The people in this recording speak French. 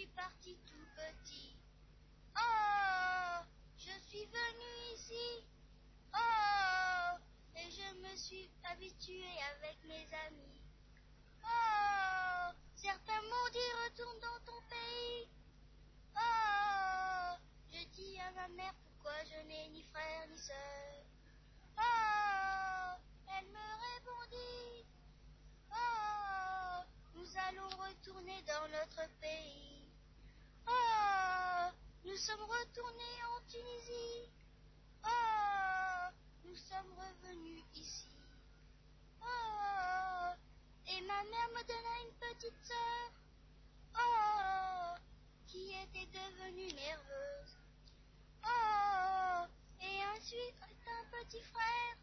suis parti tout petit. Oh, je suis venu ici. Oh, et je me suis habitué avec mes amis. Oh, certains m'ont dit retourne dans ton pays. Oh, je dis à ma mère pourquoi je n'ai ni frère ni sœur. Oh, elle me répondit. Oh, nous allons retourner dans notre pays. Oh, nous sommes retournés en Tunisie. Oh, nous sommes revenus ici. Oh, et ma mère me donna une petite sœur. Oh, qui était devenue nerveuse. Oh, et ensuite un petit frère.